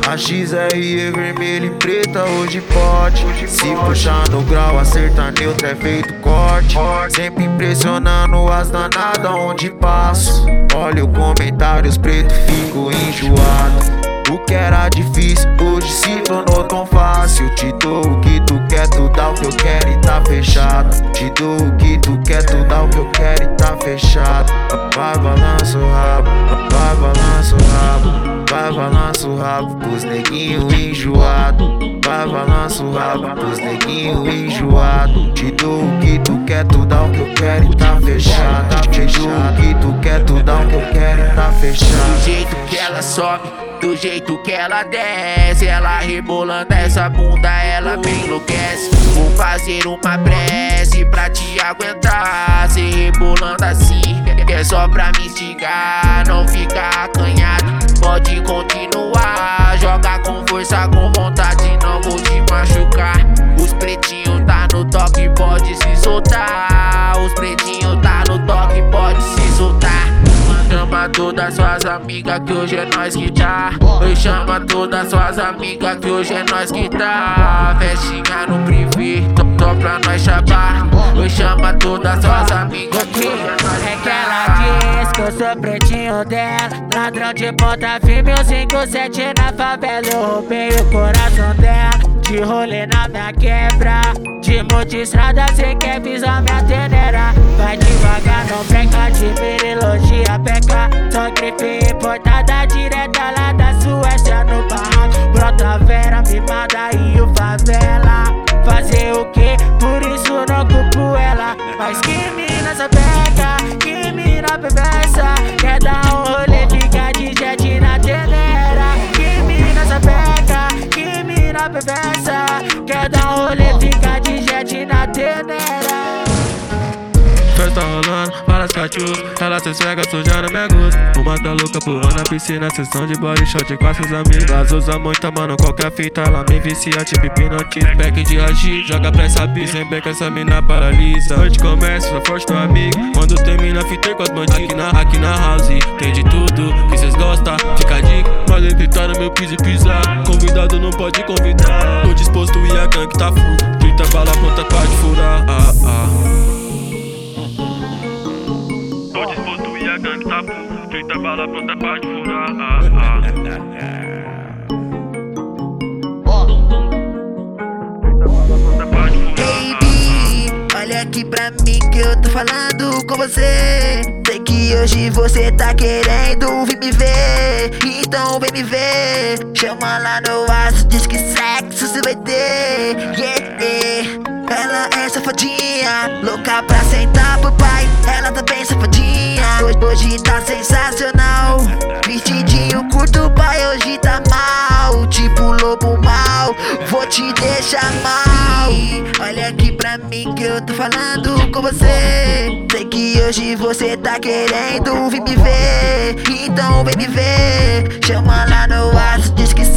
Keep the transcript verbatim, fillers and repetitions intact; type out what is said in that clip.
A X R E vermelha e preta hoje pode. Se puxar no grau, acerta neutra, é feito corte. Sempre impressionando as danadas onde passo. Olha o comentários preto, fico enjoado. O que era difícil hoje se tornou tão fácil. Te dou o que tu quer, tu dá o que eu quero e tá fechado. Te dou o que tu quer, tu dá o que eu quero e tá fechado. Vai, balança o rabo, vai, balança o rabo. Vai, balança o rabo pros neguinho enjoado. Vai, balança o rabo pros neguinho enjoado. Te dou o que tu quer, tu dá o que eu quero e tá fechado. Te dou o que tu quer, tu dá o que eu quero e tá fechado. Do jeito que ela sobe, do jeito que ela desce, ela rebolando essa bunda, ela me enlouquece. Vou fazer uma prece pra te aguentar, cê rebolando assim, que é só pra me instigar. Não fica acanhado, pode continuar. Joga com força, com vontade, não vou te machucar. Os pretinhos tá no toque, pode se soltar. Os pretinhos tá no toque, pode se soltar. Chama todas suas amigas que hoje é nós que tá. Oi, chama todas suas amigas que hoje é nós que tá. Festinha no privê, só pra nós chapar. Oi, chama todas suas amigas que hoje é nós que tá. É que ela diz que eu sou pretinho dela, ladrão de ponta firme, eu cinco sete na favela. Eu roubei o coração dela, de rolê na minha quebra. De multistrada cê quer visar minha tenera. Vai devagar, não breca, admira, elogia, peca. Só grife importada direta lá da Suécia no barraco. Brota Vera, mimada e o favela. Fazer o que? Por isso não culpo ela. Mas que mina sapeca, que mina perversa. Quer dar um rolê, fica de jet na tenera. Que mina sapeca, que mina perversa. Quer dar um rolê, fica de jet na tenera. Festa rolando, várias cachorros, ela se esfrega sujando minha gosto. Uma tá louca pulando na piscina, sessão de body shot com as suas amigas. Usa muito, mano, qualquer fita, ela me vicia, tipo hipnotiza. Pack de rachi, joga pra essa bis, sem que essa mina paralisa. Noite começa, sou forte teu amigo. Quando termina, fitei com as bandidas. Aqui na, aqui na house, tem de tudo que cês gostam. Fica a dica, pode gritar no meu piso e pisar. Convidado não pode convidar. Tô disposto e a gangue tá full. trinta bala pronta pra te furar. Ah, ah. Tô disposto e a gangue tá full. trinta bala pronta pra te furar. Ah, ah. Baby, olha aqui pra mim que eu tô falando com você. Sei que hoje você tá querendo vir me ver, então vem me ver. Chama lá no aço, diz que sexo você vai ter. Yeah, yeah. Ela é safadinha, louca pra sentar pro pai. Ela também safadinha, hoje, hoje tá sensacional. Vestidinho curto, pai, hoje tá mal. Tipo lobo mal, vou te deixar mal. Olha aqui pra mim que eu tô falando com você. Sei que hoje você tá querendo vir me ver, então vem me ver. Chama lá no aço, diz que